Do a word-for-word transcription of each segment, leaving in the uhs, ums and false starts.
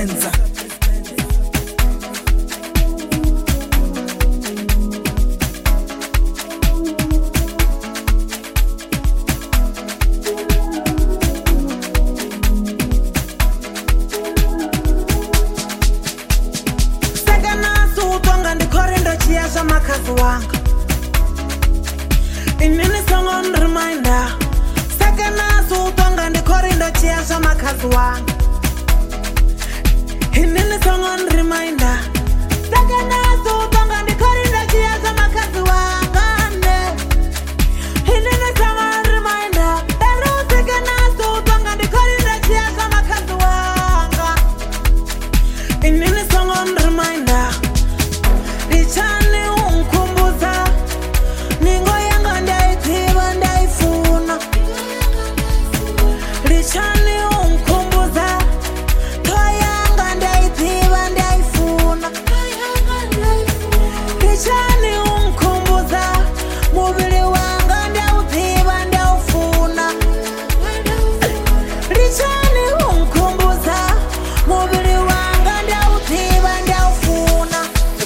Benza. Makazi wanga inini song on reminder sakana sutonga ndikorinda chiasha makazi wanga inini song on reminder sakana sutonga ndikorinda chiasha makazi wanga ne inini song on reminder daru sakana sutonga ndikorinda chiasha makazi wanga inini song on reminder ichani unkumbuza ningo yanga ndaitiva ndaifuna lichani unkumbuza toa yanga ndaitiva ndaifuna lichani unkumbuza mubili wanga ndautiva ndaufuna lichani unkumbuza mubili wanga ndautiva ndaufuna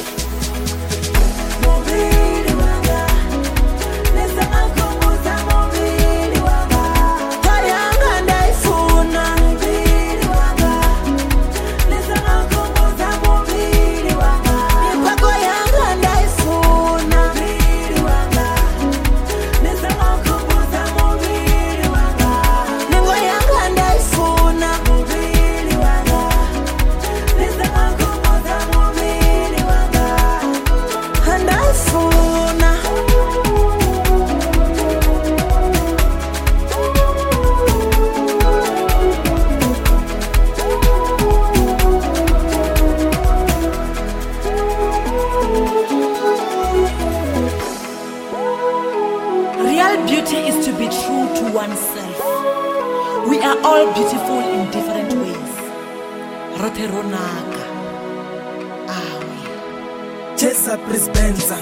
Beauty is to be true to oneself. We are all beautiful in different ways. Rote ronaka. Awe. Chesa Benza.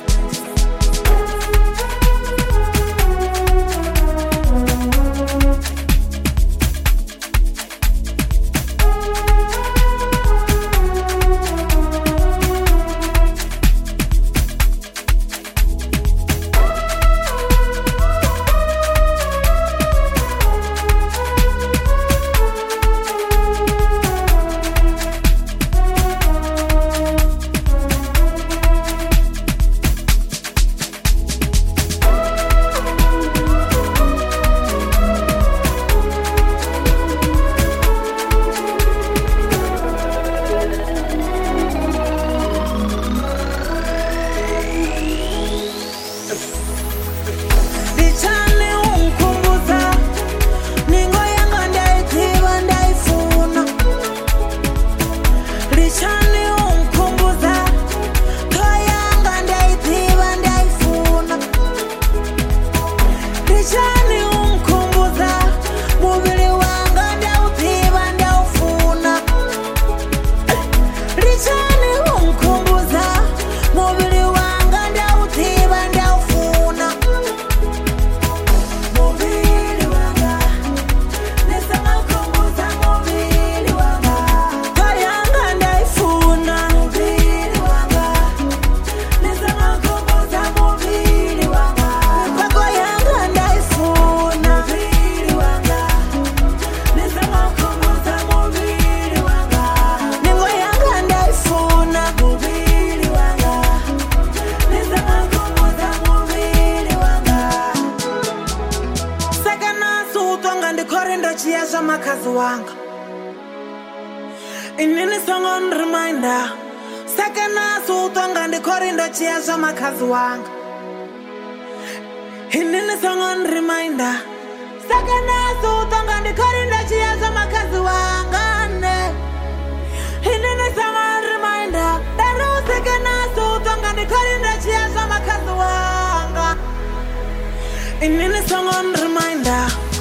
Chiasha makazi wanga inini song on reminder sakana sutonga ndikorinda chiasha makazi wanga inini song on reminder sakana sutonga ndikorinda chiasha makazi wanga ne inini song on reminder daru sakana sutonga ndikorinda chiasha makazi wanga inini song on reminder